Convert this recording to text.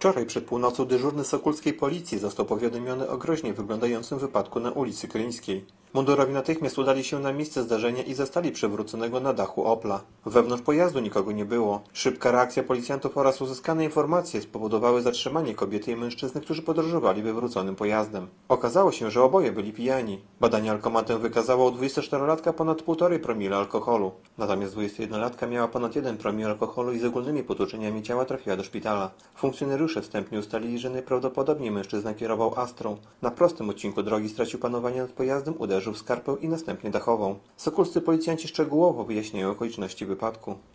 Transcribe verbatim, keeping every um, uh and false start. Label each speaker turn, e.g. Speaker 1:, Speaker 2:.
Speaker 1: Wczoraj przed północą dyżurny sokulskiej policji został powiadomiony o groźnie wyglądającym wypadku na ulicy Kryńskiej. Mundurowi natychmiast udali się na miejsce zdarzenia i zastali przewróconego na dachu Opla. Wewnątrz pojazdu nikogo nie było. Szybka reakcja policjantów oraz uzyskane informacje spowodowały zatrzymanie kobiety i mężczyzny, którzy podróżowali wywróconym pojazdem. Okazało się, że oboje byli pijani. Badanie alkomatem wykazało u dwudziestoczterolatka ponad półtorej promila alkoholu. Natomiast dwudziestojednolatka miała ponad jeden promil alkoholu i z ogólnymi potłuczeniami ciała trafiła do szpitala. Funkcjonariusze wstępnie ustalili, że najprawdopodobniej mężczyzna kierował Astrą. Na prostym odcinku drogi stracił panowanie nad pojazdem, uderzył w skarpę i następnie dachową. Sokulscy policjanci szczegółowo wyjaśniają okoliczności wypadku.